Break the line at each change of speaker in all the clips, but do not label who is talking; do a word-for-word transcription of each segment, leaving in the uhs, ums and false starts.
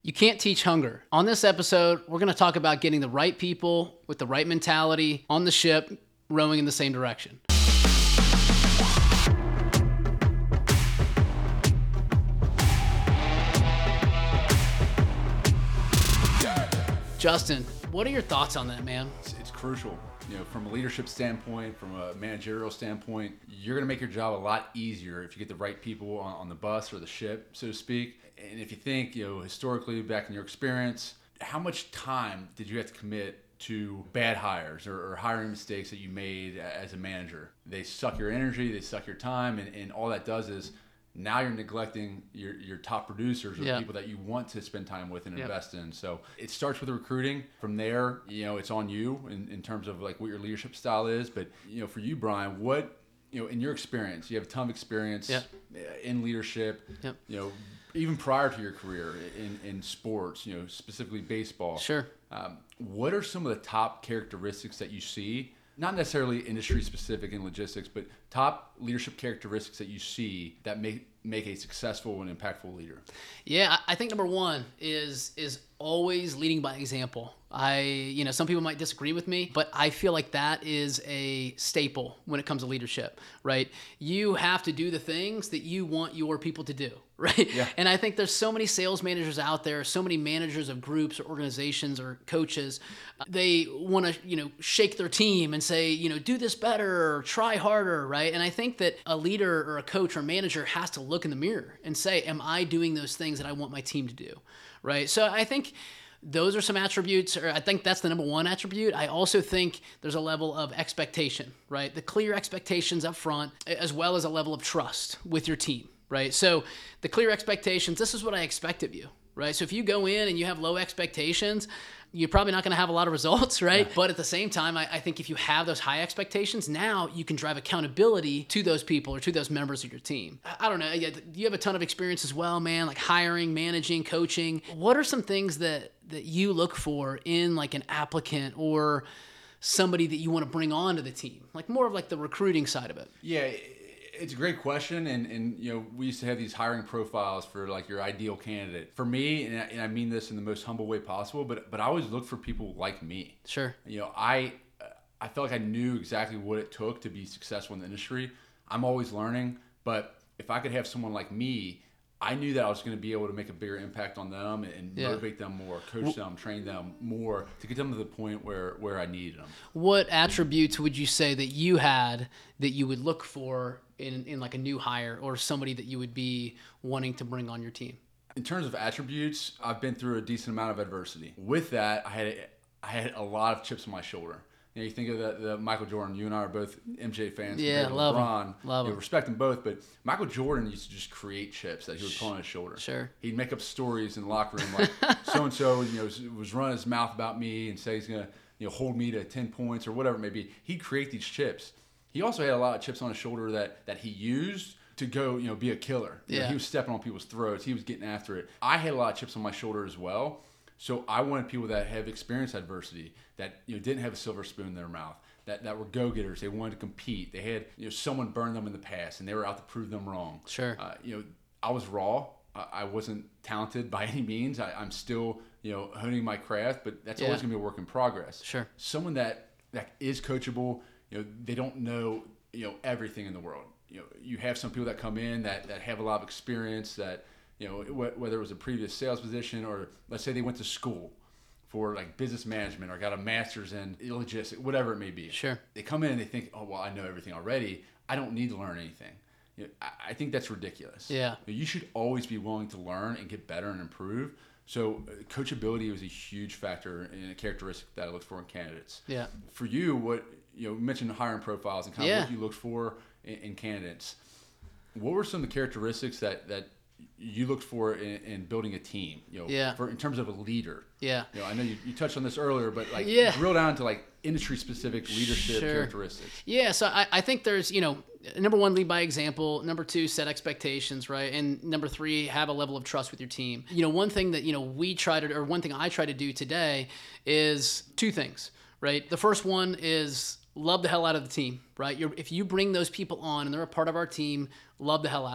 You can't teach hunger. On this episode, we're going to talk about getting the right people with the right mentality on the ship, rowing in the same direction. Justin, what are your thoughts on that, man?
It's, it's crucial. You know, from a leadership standpoint, from a managerial standpoint, you're going to make your job a lot easier if you get the right people on, on the bus or the ship, so to speak. And if you think, you know, historically, back in your experience, how much time did you have to commit to bad hires or, or hiring mistakes that you made as a manager? They suck your energy, they suck your time, and, and all that does is now you're neglecting your, your top producers or
yeah.
people that you want to spend time with and
yep.
invest in. So it starts with recruiting. From there, you know, it's on you in, in terms of like what your leadership style is. But, you know, for you, Brian, what, you know, in your experience, you have a ton of experience
yep.
in leadership,
yep.
you know, even prior to your career in, in sports, you know, specifically baseball.
Sure.
Um, what are some of the top characteristics that you see? Not necessarily industry specific in logistics, but top leadership characteristics that you see that make make a successful and impactful leader.
Yeah, I think number one is is always leading by example. I, you know, some people might disagree with me, but I feel like that is a staple when it comes to leadership, right? You have to do the things that you want your people to do, right?
Yeah.
And I think there's so many sales managers out there, so many managers of groups or organizations or coaches, they want to, you know, shake their team and say, you know, do this better or try harder, right? And I think that a leader or a coach or manager has to look in the mirror and say, am I doing those things that I want my team to do, right? So I think those are some attributes, or I think that's the number one attribute. I also think there's a level of expectation, right? The clear expectations up front, as well as a level of trust with your team, right? So the clear expectations, this is what I expect of you, right? So if you go in and you have low expectations, you're probably not going to have a lot of results, right? Yeah. But at the same time, I, I think if you have those high expectations, now you can drive accountability to those people or to those members of your team. I, I don't know. You have a ton of experience as well, man, like hiring, managing, coaching. What are some things that, that you look for in like an applicant or somebody that you want to bring on to the team? Like more of like the recruiting side of it.
Yeah. It's a great question, and, and you know, we used to have these hiring profiles for like your ideal candidate. For me, and I, and I mean this in the most humble way possible, but but I always look for people like me.
Sure.
You know, I I felt like I knew exactly what it took to be successful in the industry. I'm always learning, but if I could have someone like me, I knew that I was going to be able to make a bigger impact on them and
yeah.
motivate them more, coach them, train them more to get them to the point where, where I needed them.
What attributes would you say that you had that you would look for in, in like a new hire or somebody that you would be wanting to bring on your team?
In terms of attributes, I've been through a decent amount of adversity. With that, I had I had a lot of chips on my shoulder. You know, you think of the, the Michael Jordan. You and I are both M J fans.
Yeah, love
LeBron.
him. Love
you know,
him.
Respect them both, but Michael Jordan used to just create chips that he would put on his shoulder.
Sure.
He'd make up stories in the locker room like so and so, you know, was running his mouth about me and say he's gonna, you know, hold me to ten points or whatever it may be. He'd create these chips. He also had a lot of chips on his shoulder that that he used to go, you know, be a killer. You
yeah.
know, he was stepping on people's throats. He was getting after it. I had a lot of chips on my shoulder as well. So I wanted people that have experienced adversity, that, you know, didn't have a silver spoon in their mouth. That, that were go-getters. They wanted to compete. They had, you know, someone burned them in the past, and they were out to prove them wrong.
Sure.
Uh, you know, I was raw. I, I wasn't talented by any means. I, I'm still, you know, honing my craft, but that's
yeah.
always going to be a work in progress.
Sure.
Someone that, that is coachable, you know, they don't know, you know, everything in the world. You know, you have some people that come in that, that have a lot of experience that, you know, whether it was a previous sales position or let's say they went to school for like business management or got a master's in logistics, whatever it may be.
Sure.
They come in and they think, oh, well, I know everything already. I don't need to learn anything. You know, I, I think that's ridiculous.
Yeah.
You should always be willing to learn and get better and improve. So uh, coachability was a huge factor and a characteristic that I look for in candidates.
Yeah.
For you, what, you know, you mentioned hiring profiles and kind of
yeah.
what you looked for in, in candidates. What were some of the characteristics that, that you looked for in, in building a team, you know,
yeah.
for in terms of a leader?
Yeah.
You know, I know you, you touched on this earlier, but like
yeah.
drill down to like industry specific leadership
sure.
characteristics.
Yeah. So I, I think there's, you know, number one, lead by example. Number two, set expectations, right? And number three, have a level of trust with your team. You know, one thing that, you know, we try to, or one thing I try to do today is two things, right? The first one is love the hell out of the team, right? You're, if you bring those people on and they're a part of our team, love the hell out of them,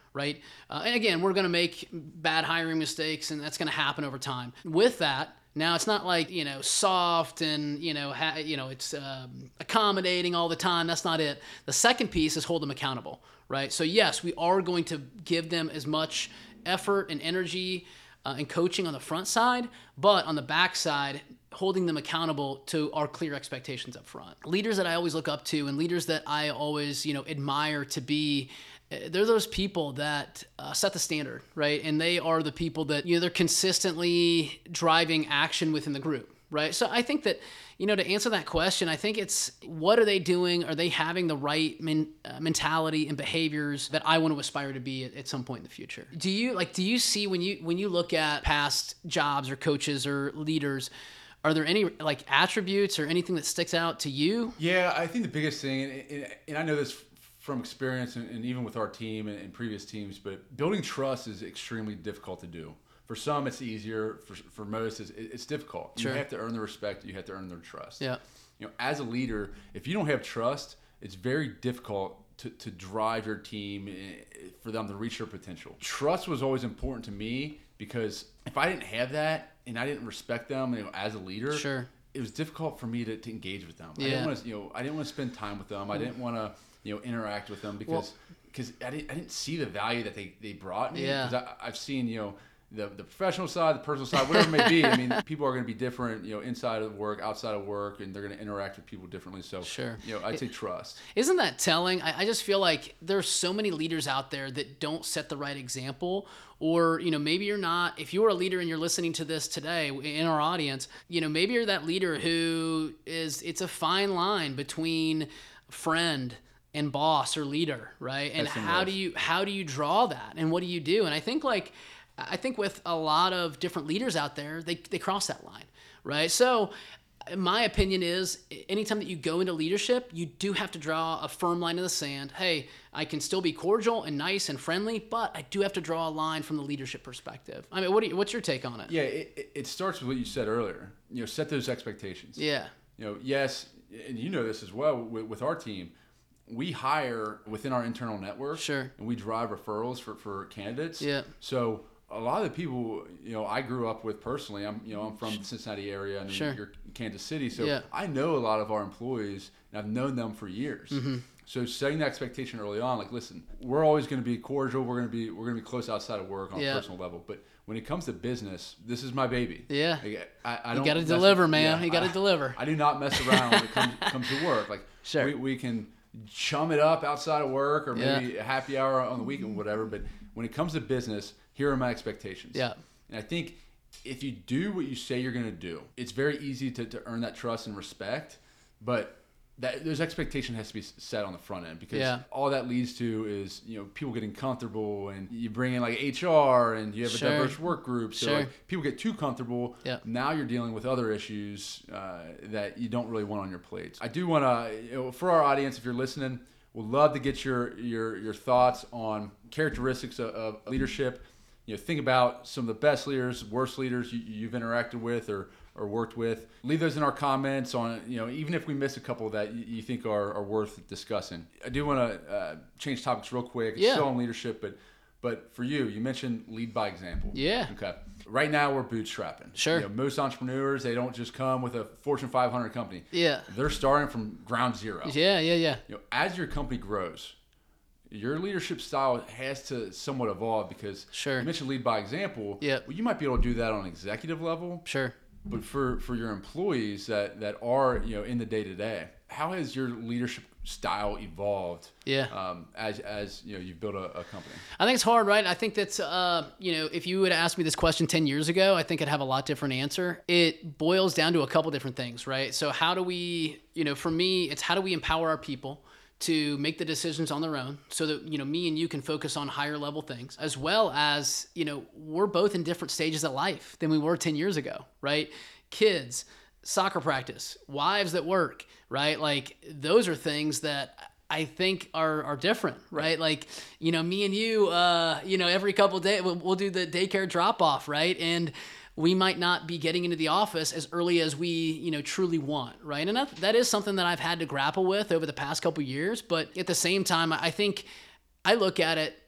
right? Uh, and again, we're going to make bad hiring mistakes, and that's going to happen over time. With that, now it's not like, you know, soft and, you know, ha- you know, it's um, accommodating all the time. That's not it. The second piece is hold them accountable, right? So yes, we are going to give them as much effort and energy uh, and coaching on the front side, but on the back side, holding them accountable to our clear expectations up front. Leaders that I always look up to and leaders that I always, you know, admire to be, they're those people that uh, set the standard, right? And they are the people that, you know, they're consistently driving action within the group, right? So I think that, you know, to answer that question, I think it's what are they doing? Are they having the right men, uh, mentality and behaviors that I want to aspire to be at, at some point in the future? Do you like, do you see when you, when you look at past jobs or coaches or leaders, are there any like attributes or anything that sticks out to you?
Yeah, I think the biggest thing, and, and, and I know this from experience and, and even with our team and, and previous teams, but building trust is extremely difficult to do. For some, it's easier. For, for most, it's, it's difficult.
Sure.
You have to earn their respect. You have to earn their trust.
Yeah.
You know, as a leader, if you don't have trust, it's very difficult to, to drive your team for them to reach their potential. Trust was always important to me because if I didn't have that and I didn't respect them, you know, as a leader,
sure,
it was difficult for me to, to engage with them.
Yeah.
I didn't want to, you know, I didn't want to spend time with them. I didn't want to, you know, interact with them because because well, I didn't I didn't see the value that they, they brought me.
Yeah.
Because I've seen, you know, the the professional side, the personal side, whatever it may be. I mean, people are going to be different, you know, inside of work, outside of work, and they're going to interact with people differently. So,
sure,
you know, I'd say trust.
Isn't that telling? I, I just feel like there's so many leaders out there that don't set the right example. Or, you know, maybe you're not, if you're a leader and you're listening to this today in our audience, you know, maybe you're that leader who is, it's a fine line between friend and boss or leader, right? And how do you, how do you draw that? And what do you do? And I think like, I think with a lot of different leaders out there, they, they cross that line, right? So my opinion is anytime that you go into leadership, you do have to draw a firm line in the sand. Hey, I can still be cordial and nice and friendly, but I do have to draw a line from the leadership perspective. I mean, what do you, what's your take on it?
Yeah, it, it starts with what you said earlier. You know, set those expectations.
Yeah.
You know, yes, and you know this as well with, with our team. We hire within our internal network.
Sure.
And we drive referrals for, for candidates.
Yeah.
So a lot of the people, you know, I grew up with personally, I'm, you know, I'm from the Cincinnati area and
sure.
you're Kansas City. So
yeah.
I know a lot of our employees and I've known them for years. Mm-hmm. So setting the expectation early on, like, listen, we're always going to be cordial. We're going to be, we're going to be close outside of work on
yeah.
a personal level. But when it comes to business, this is my baby.
Yeah.
Like, I, I don't
you got to deliver,
with,
man.
Yeah,
you got to
I,
deliver.
I do not mess around when it comes, comes to work. Like,
sure.
we, we can chum it up outside of work or maybe
yeah.
a happy hour on the weekend, whatever. But when it comes to business, here are my expectations.
Yeah.
And I think if you do what you say you're going to do, it's very easy to, to earn that trust and respect. But that those expectations has to be set on the front end because
yeah.
all that leads to is, you know, people getting comfortable and you bring in like H R and you have a
sure.
diverse work group. So
sure.
like, people get too comfortable.
Yeah.
Now you're dealing with other issues uh, that you don't really want on your plates. I do want to, you know, for our audience, if you're listening, we'd love to get your your your thoughts on characteristics of, of leadership. You know, think about some of the best leaders, worst leaders you, you've interacted with or, or worked with. Leave those in our comments on, you know, even if we miss a couple that you, you think are, are worth discussing. I do want to uh, change topics real quick. It's
yeah.
still on leadership, but but for you, you mentioned lead by example.
Yeah.
Okay. Right now we're bootstrapping.
Sure.
You know, most entrepreneurs, they don't just come with a Fortune five hundred company.
Yeah.
They're starting from ground zero.
Yeah, yeah, yeah.
You know, as your company grows, your leadership style has to somewhat evolve because
sure.
you mentioned lead by example.
Yeah.
Well, you might be able to do that on an executive level.
Sure.
But for, for your employees that, that are, you know, in the day to day, how has your leadership style evolved?
Yeah.
Um, as as you know, you've built a, a company.
I think it's hard, right? I think that's uh, you know, if you would have asked me this question ten years ago, I think I'd have a lot different answer. It boils down to a couple different things, right? So how do we, you know, for me, it's how do we empower our people to make the decisions on their own so that, you know, me and you can focus on higher level things, as well as, you know, we're both in different stages of life than we were ten years ago, right? Kids, soccer practice, wives that work, right? Like those are things that I think are are different, right? Like, you know, me and you, uh, you know, every couple of days we'll, we'll do the daycare drop off, right? And we might not be getting into the office as early as we, you know, truly want, right? And that, that is something that I've had to grapple with over the past couple of years. But at the same time, I think I look at it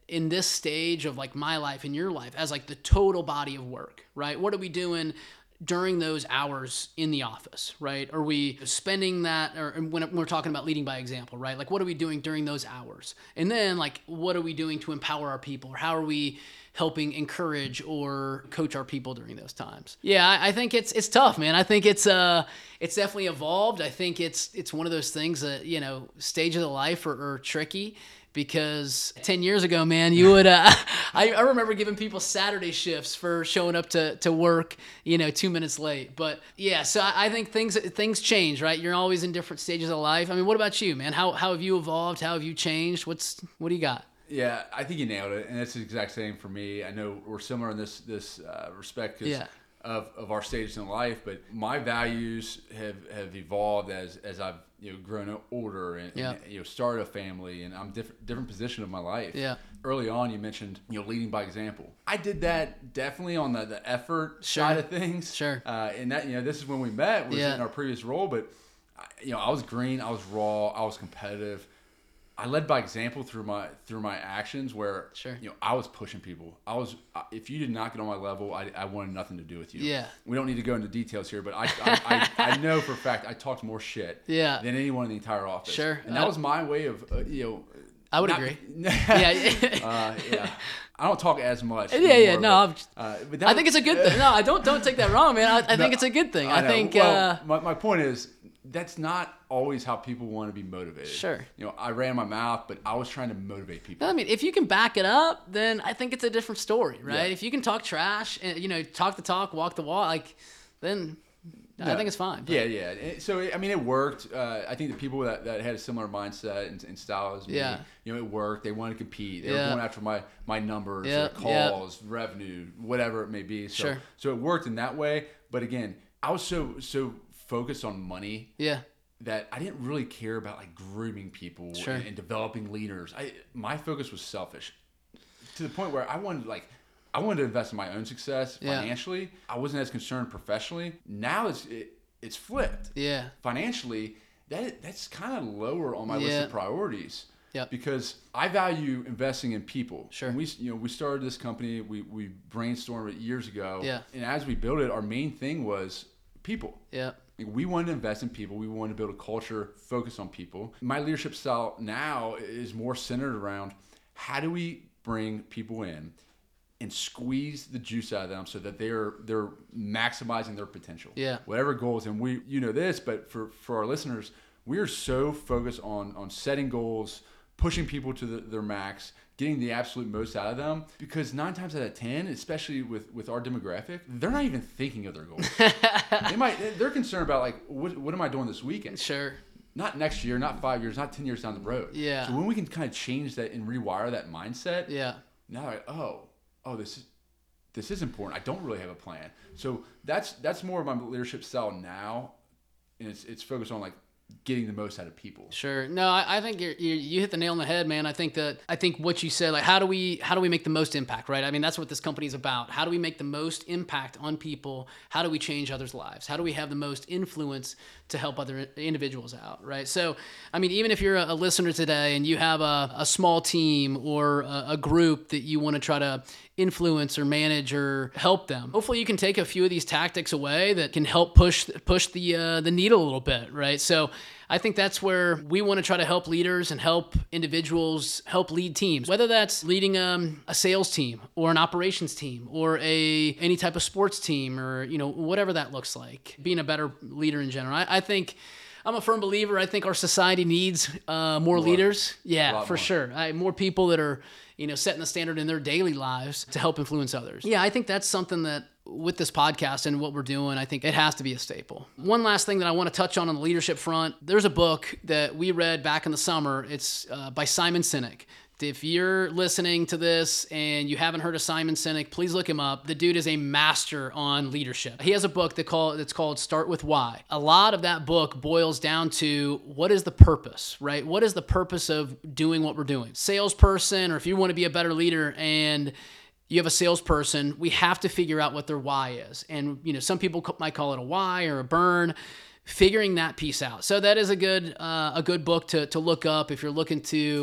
in this stage of like my life and your life as like the total body of work, right? What are we doing during those hours in the office, right? Are we spending that, or when we're talking about leading by example, right? Like what are we doing during those hours? And then like, what are we doing to empower our people? Or how are we helping encourage or coach our people during those times? Yeah, I, I think it's it's tough, man. I think it's uh it's definitely evolved. I think it's it's one of those things that, you know, stages of life are, are tricky. Because ten years ago, man, you would, uh, I, I remember giving people Saturday shifts for showing up to, to work, you know, two minutes late. But yeah, so I, I think things things change, right? You're always in different stages of life. I mean, what about you, man? How how have you evolved? How have you changed? What's What do you got?
Yeah, I think you nailed it, and that's the exact same for me. I know we're similar in this this uh, respect because
Yeah.
of, of our stages in life, but my values have, have evolved as, as I've you know grown older and,
Yeah.
and you know started a family, and I'm different different position of my life.
Yeah.
Early on, you mentioned you know leading by example. I did that definitely on the, the effort
Sure.
side of things.
Sure.
Uh, and that you know this is when we met was
Yeah.
in our previous role, but I- you know I was green, I was raw, I was competitive. I led by example through my through my actions, where
Sure.
you know I was pushing people. I was if you did not get on my level, I, I wanted nothing to do with you.
Yeah.
We don't need to go into details here, but I I, I, I know for a fact I talked more shit
Yeah.
than anyone in the entire office.
Sure.
And that
Uh,
was my way of uh, you know.
I would
not-
agree.
yeah.
Yeah.
uh, yeah. I don't talk as much.
Yeah, yeah,
anymore,
no,
but,
I'm just-
uh, but that
I think it's a good thing. No, I don't don't take that wrong, man. I, I think it's a good thing. I,
know.
think
Well,
uh,
my, my point is that's not always how people want to be motivated.
Sure.
You know, I ran my mouth, but I was trying to motivate people.
I mean, if you can back it up, then I think it's a different story, right?
Yeah.
If you can talk trash and, you know, talk the talk, walk the walk, like, then I
No.
think it's fine. But-
Yeah, yeah. And so I mean, it worked. Uh, I think the people that, that had a similar mindset and, and style as me,
Yeah.
you know, it worked. They wanted to compete. They
Yeah.
were going after my my numbers,
Yeah,
or calls, revenue, whatever it may be. So,
Sure.
so it worked in that way. But again, I was so so focused on money
Yeah.
that I didn't really care about like grooming people
Sure.
and, and developing leaders. I my focus was selfish to the point where I wanted like. I wanted to invest in my own success
Yeah.
financially. I wasn't as concerned professionally. Now it's it, it's flipped.
Yeah.
Financially, that that's kind of lower on my list
Yeah.
of priorities.
Yep.
Because I value investing in people.
Sure.
And we you know we started this company. We we brainstormed it years ago.
Yeah.
And as we built it, our main thing was people.
Yeah.
Like, we wanted to invest in people. We wanted to build a culture focused on people. My leadership style now is more centered around how do we bring people in and squeeze the juice out of them so that they're they're maximizing their potential.
Yeah.
Whatever goals, and we you know this, but for for our listeners, we are so focused on on setting goals, pushing people to the, their max, getting the absolute most out of them, because nine times out of ten, especially with with our demographic, they're not even thinking of their goals. they might they're concerned about like what what am I doing this weekend?
Sure.
Not next year, not five years, not ten years down the road.
Yeah.
So when we can kind of change that and rewire that mindset,
Yeah.
now like, oh, oh, this is this is important. I don't really have a plan. So that's that's more of my leadership style now, and it's it's focused on like getting the most out of people.
Sure. No, I, I think you're, you you hit the nail on the head, man. I think that I think what you said, like, how do we how do we make the most impact, right? I mean, that's what this company is about. How do we make the most impact on people? How do we change others' lives? How do we have the most influence to help other individuals out, right? So, I mean, even if you're a, a listener today and you have a, a small team or a, a group that you want to try to influence or manage or help them, hopefully you can take a few of these tactics away that can help push push the uh, the needle a little bit, right? So I think that's where we want to try to help leaders and help individuals help lead teams, whether that's leading um, a sales team or an operations team or a any type of sports team or, you know, whatever that looks like, being a better leader in general. I, I think I'm a firm believer. I think our society needs uh, more,
More.
leaders.
A
Yeah,
lot
for
more.
sure. I, more people that are, you know, setting the standard in their daily lives to help influence others. Yeah, I think that's something that with this podcast and what we're doing, I think it has to be a staple. One last thing that I want to touch on on the leadership front, there's a book that we read back in the summer. It's uh, by Simon Sinek. If you're listening to this and you haven't heard of Simon Sinek, please look him up. The dude is a master on leadership. He has a book that call, that's called Start With Why. A lot of that book boils down to what is the purpose, right? What is the purpose of doing what we're doing? Salesperson, or if you want to be a better leader and you have a salesperson, we have to figure out what their why is. And, you know, some people might call it a why or a burn. Figuring that piece out. So that is a good uh, a good book to to look up if you're looking to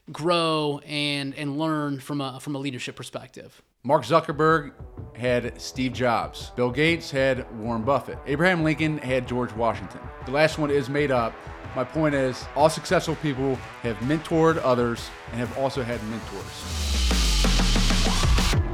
grow and and learn from a from a leadership perspective.
Mark Zuckerberg had Steve Jobs. Bill Gates had Warren Buffett. Abraham Lincoln had George Washington. The last one is made up. My point is, all successful people have mentored others and have also had mentors.